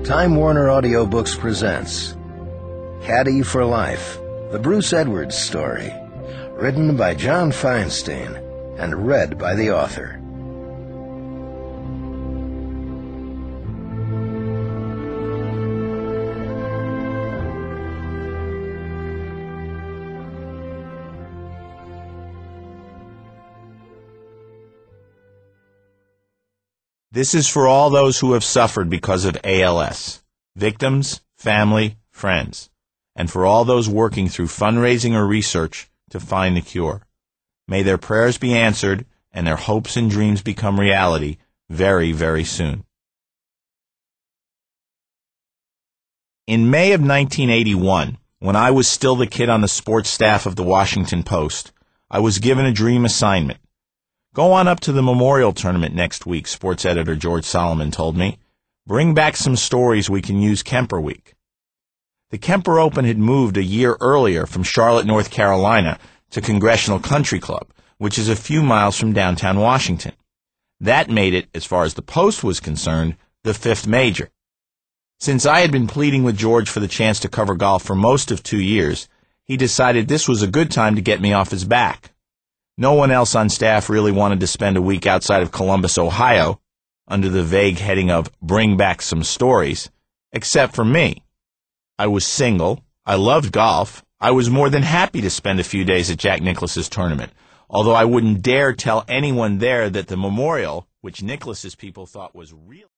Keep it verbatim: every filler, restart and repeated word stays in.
Time Warner Audiobooks presents Caddy for Life, the Bruce Edwards story, written by John Feinstein and read by the author. This is for all those who have suffered because of A L S, victims, family, friends, and for all those working through fundraising or research to find the cure. May their prayers be answered and their hopes and dreams become reality very, very soon. In May of nineteen eighty-one, when I was still the kid on the sports staff of the Washington Post, I was given a dream assignment. Go on up to the Memorial Tournament next week, sports editor George Solomon told me. Bring back some stories we can use Kemper Week. The Kemper Open had moved a year earlier from Charlotte, North Carolina to Congressional Country Club, which is a few miles from downtown Washington. That made it, as far as the Post was concerned, the fifth major. Since I had been pleading with George for the chance to cover golf for most of two years, he decided this was a good time to get me off his back. No one else on staff really wanted to spend a week outside of Columbus, Ohio, under the vague heading of Bring Back Some Stories, except for me. I was single, I loved golf, I was more than happy to spend a few days at Jack Nicklaus's tournament, although I wouldn't dare tell anyone there that the memorial, which Nicklaus's people thought was real.